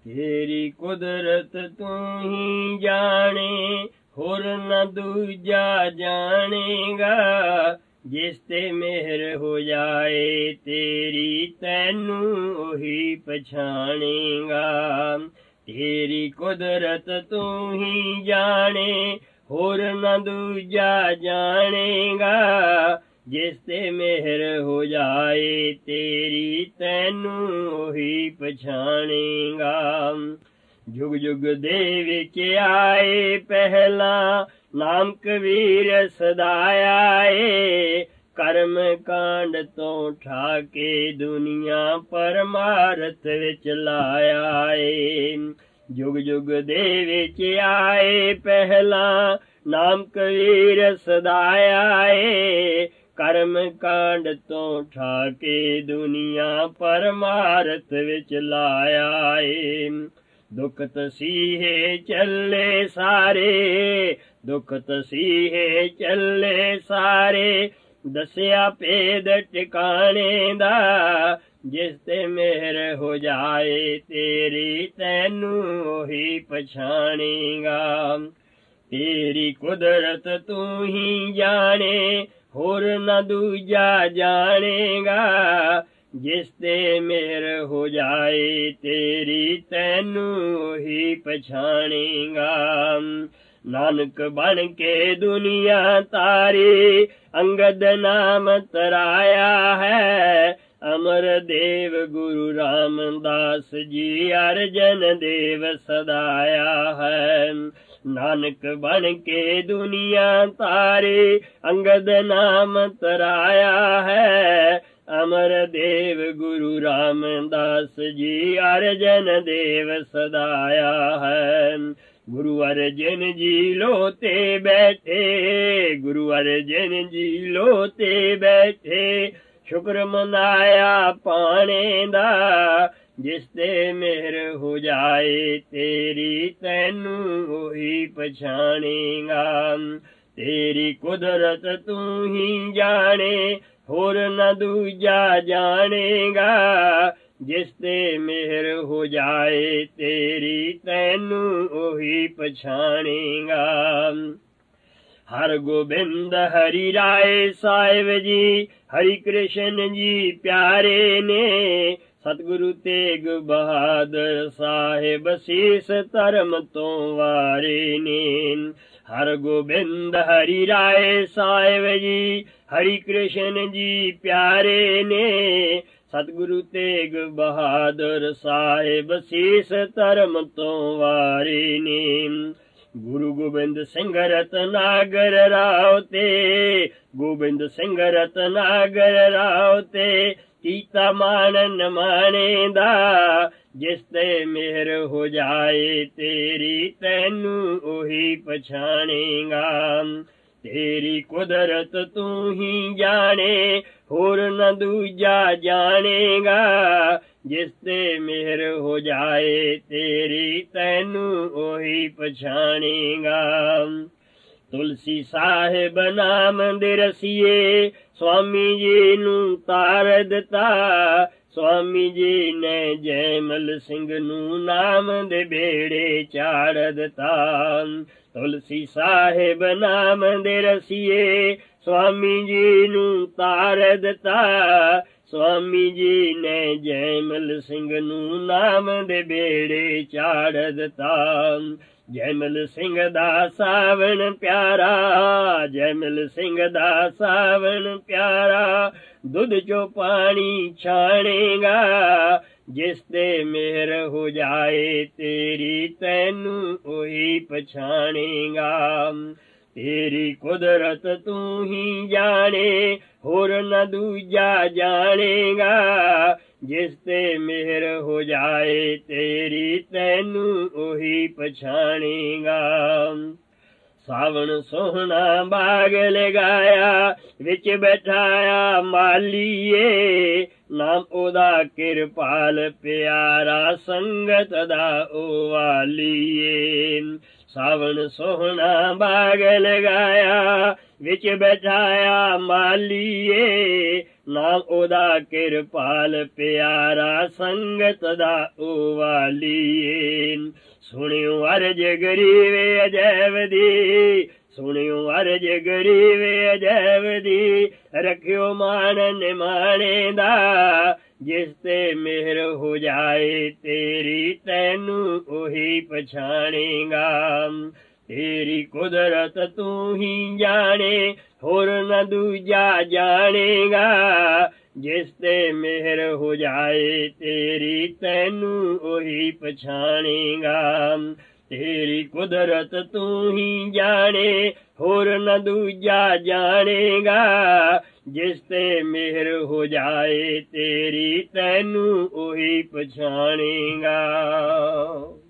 ਤੇਰੀ ਕੁਦਰਤ ਤੂੰ ਹੀ ਜਾਣੇ, ਹੋਰ ਨਾ ਦੂਜਾ ਜਾਣੇਗਾ। ਜਿਸ ਤੇ ਮਿਹਰ ਹੋ ਜਾਏ ਤੇਰੀ, ਤੈਨੂੰ ਉਹੀ ਪਛਾਣੇਗਾ। ਤੇਰੀ ਕੁਦਰਤ ਤੂੰ ਹੀ ਜਾਣੇ, ਹੋਰ ਨਾ ਦੂਜਾ ਜਾਣੇਗਾ। ਜਿਸ ਤੇ ਮਿਹਰ ਹੋ ਜਾਏ ਤੇਰੀ, ਤੈਨੂੰ ਉਹੀ ਪਛਾਣੇਗਾ। ਜੁਗ ਜੁਗ ਦੇ ਵਿੱਚ ਆਏ ਪਹਿਲਾਂ, ਨਾਮ ਕਬੀਰ ਸਦਾਇਆ ਏ। ਕਰਮ ਕਾਂਡ ਤੋਂ ਠਾ ਕੇ ਦੁਨੀਆ ਪਰਮਾਰਥ ਵਿੱਚ ਲਾਇਆ ਏ। ਜੁਗ ਜੁਗ ਦੇ ਵਿੱਚ ਆਏ ਪਹਿਲਾਂ, ਨਾਮ ਕਬੀਰ ਸਦਾਇਆ ਏ। ਕਰਮ ਕਾਂਡ ਤੋਂ ਠਾ ਕੇ ਦੁਨੀਆ ਪਰਮਾਰਥ ਵਿੱਚ ਲਾਇਆ ਏ। ਦੁੱਖ ਤਸੀਹੇ ਚੱਲੇ ਸਾਰੇ, ਦੁੱਖ ਤਸੀਹੇ ਚੱਲੇ ਸਾਰੇ। ਦੱਸਿਆ ਭੇਦ ਟਿਕਾਣੇ ਦਾ, ਜਿਸ ਤੇ ਮਿਹਰ ਹੋ ਜਾਏ ਤੇਰੀ, ਤੈਨੂੰ ਉਹੀ ਪਛਾਣੇਗਾ। ਤੇਰੀ ਕੁਦਰਤ ਤੂੰ ਹੀ ਜਾਣੇ, ਹੋਰ ਨਾ ਦੂਜਾ ਜਾਣੇਗਾ। ਜਿਸ ਤੇ ਮਿਹਰ ਹੋ ਜਾਏ ਤੇਰੀ, ਤੈਨੂੰ ਉਹੀ ਪਛਾਣੇਗਾ। ਨਾਨਕ ਬਣ ਕੇ ਦੁਨੀਆ ਤਾਰੀ, ਅੰਗਦ ਨਾਮ ਤਰਾਇਆ ਹੈ। ਅਮਰ ਦੇਵ ਗੁਰੂ ਰਾਮਦਾਸ ਜੀ, ਅਰਜਨ ਦੇਵ ਸਦਾਇਆ ਹੈ। ਨਾਨਕ ਬਣ ਕੇ ਦੁਨੀਆ ਤਾਰੀ, ਅੰਗਦ ਨਾਮ ਤਰਾਇਆ ਹੈ। ਅਮਰ ਦੇਵ ਗੁਰੂ ਰਾਮਦਾਸ ਜੀ, ਅਰਜਨ ਦੇਵ ਸਦਾਇਆ ਹੈ। ਗੁਰੂ ਅਰਜਨ ਜੀ ਲੋ ਤੇ ਬੈਠੇ, ਗੁਰੂ ਅਰਜਨ ਜੀ ਲੋ ਤੇ ਬੈਠੇ। ਸ਼ੁਕਰ ਮਨਾਇਆ ਪਾਣੇ ਦਾ, ਜਿਸ ਤੇ ਮਿਹਰ ਹੋ ਜਾਏ ਤੇਰੀ, ਤੈਨੂੰ ਉਹੀ ਪਛਾਣੇਗਾ। ਤੇਰੀ ਕੁਦਰਤ ਤੂੰ ਹੀ ਜਾਣੇ, ਹੋਰ ਨਾ ਦੂਜਾ ਜਾਣੇਗਾ। ਜਿਸ ਤੇ ਮਿਹਰ ਹੋ ਜਾਏ ਤੇਰੀ, ਤੈਨੂੰ ਉਹੀ ਪਛਾਣੇਗਾ। ਹਰ ਗੋਬਿੰਦ ਹਰੀ ਰਾਏ ਸਾਹਿਬ ਜੀ, ਹਰੀ ਕ੍ਰਿਸ਼ਨ ਜੀ ਪਿਆਰੇ ਨੇ। ਸਤਿਗੁਰੂ ਤੇਗ ਬਹਾਦਰ ਸਾਹਿਬ, ਸੀਸ ਧਰਮ ਤੋਂ ਵਾਰੇ ਨੇ। ਹਰ ਗੋਬਿੰਦ ਹਰੀ ਰਾਏ ਸਾਹਿਬ ਜੀ, ਹਰੀ ਕ੍ਰਿਸ਼ਨ ਜੀ ਪਿਆਰੇ ਨੇ। ਸਤਿਗੁਰੂ ਤੇਗ ਬਹਾਦਰ ਸਾਹਿਬ, ਸੀਸ ਧਰਮ ਤੋਂ ਵਾਰੇ ਨੇ। ਗੁਰੂ ਗੋਬਿੰਦ ਸਿੰਘ ਰਤਨਾਗਰ ਰਾਓ ਤੇ, ਗੋਬਿੰਦ ਸਿੰਘ ਰਤਨਾਗਰ ਰਾਓ ਤੇ। ਕੀਤਾ ਮਾਣਨ ਮਾਣੇ ਦਾ, ਜਿਸ ਤੇ ਮਿਹਰ ਹੋ ਜਾਏ ਤੇਰੀ, ਤੈਨੂੰ ਉਹੀ ਪਛਾਣੇਗਾ। ਤੇਰੀ ਕੁਦਰਤ ਤੂੰ ਹੀ ਜਾਣੇ, ਹੋਰ ਨਾ ਦੂਜਾ ਜਾਣੇਗਾ। ਜਿਸ ਤੇ ਮਿਹਰ ਹੋ ਜਾਏ ਤੇਰੀ, ਤੈਨੂੰ ਉਹੀ ਪਛਾਣੇਗਾ। ਤੁਲਸੀ ਸਾਹਿਬ ਨਾਮ ਦੇ ਰਸੀਏ, ਸਵਾਮੀ ਜੀ ਨੂੰ ਤਾਰ ਦਿੱਤਾ। ਸਵਾਮੀ ਜੀ ਨੇ ਜੈਮਲ ਸਿੰਘ ਨੂੰ ਨਾਮ ਦੇ ਬੇੜੇ ਚਾੜ ਦਿੱਤਾ। ਤੁਲਸੀ ਸਾਹਿਬ ਨਾਮ ਦੇ ਰਸੀਏ, ਸਵਾਮੀ ਜੀ ਨੂੰ ਤਾਰ ਦਿੱਤਾ। ਸਵਾਮੀ ਜੀ ਨੇ ਜੈਮਲ ਸਿੰਘ ਨੂੰ ਨਾਮ ਦੇ ਬੇੜੇ ਚਾੜ ਦਿੱਤਾ। ਜੈਮਲ ਸਿੰਘ ਦਾ ਸਾਵਣ ਪਿਆਰਾ, ਜੈਮਲ ਸਿੰਘ ਦਾ ਸਾਵਣ ਪਿਆਰਾ। ਦੁੱਧ ਚੋਂ ਪਾਣੀ ਛਾਣੇਗਾ। ਜਿਸ ਤੇ ਮਿਹਰ ਹੋ ਜਾਏ ਤੇਰੀ, ਤੈਨੂੰ ਉਹੀ ਪਛਾਣੇਗਾ। ਤੇਰੀ ਕੁਦਰਤ ਤੂੰ ਹੀ ਜਾਣੇ, ਹੋਰ ਨਾ ਦੂਜਾ ਜਾਣੇਗਾ। ਜਿਸ ਤੇ ਮਿਹਰ ਹੋ ਜਾਏ ਤੇਰੀ, ਤੈਨੂੰ ਉਹੀ ਪਛਾਣੇਗਾ। ਸਾਵਣ ਸੋਹਣਾ ਬਾਗ ਲਗਾਇਆ, ਵਿੱਚ ਬੈਠਾਇਆ ਮਾਲੀਏ। ਨਾਮ ਉਹਦਾ ਕਿਰਪਾਲ ਪਿਆਰਾ, ਸੰਗਤ ਦਾ ਉਹ ਵਾਲੀਏ। ਸਾਵਣ ਸੋਹਣਾ ਬਾਗ ਲਗਾਇਆ, ਵਿੱਚ ਬੈਠਾਇਆ ਮਾਲੀਏ, ਨਾਮ ਉਹਦਾ ਕਿਰਪਾਲ ਪਿਆਰਾ, ਸੰਗਤ ਦਾ ਉਹ ਵਾਲੀਏ। ਸੁਣਿਓ ਅਰਜ ਗਰੀਬ ਅਜੈਬ ਦੀ, ਸੁਣਿਓ ਅਰਜ ਗਰੀਬ ਅਜੈਬ ਦੀ, ਰੱਖਿਓ ਮਾਣ ਨਿਮਾਣੇ ਦਾ, ਜਿਸ ਤੇ ਮਿਹਰ ਹੋ ਜਾਏ ਤੇਰੀ, ਤੈਨੂੰ ਉਹੀ ਪਛਾਣੇਗਾ। ਤੇਰੀ ਕੁਦਰਤ ਤੂੰ ਹੀ ਜਾਣੇ, ਹੋਰ ਨਾ ਦੂਜਾ ਜਾਣੇਗਾ, ਜਿਸ ਤੇ ਮਿਹਰ ਹੋ ਜਾਏ ਤੇਰੀ, ਤੈਨੂੰ ਉਹੀ ਪਛਾਣੇਗਾ। ਤੇਰੀ ਕੁਦਰਤ ਤੂੰ ਹੀ ਜਾਣੇ, ਹੋਰ ਨਾ ਦੂਜਾ ਜਾਣੇਗਾ, ਜਿਸ ਤੇ ਮਿਹਰ ਹੋ ਜਾਏ ਤੇਰੀ, ਤੈਨੂੰ ਉਹੀ ਪਛਾਣੇਗਾ।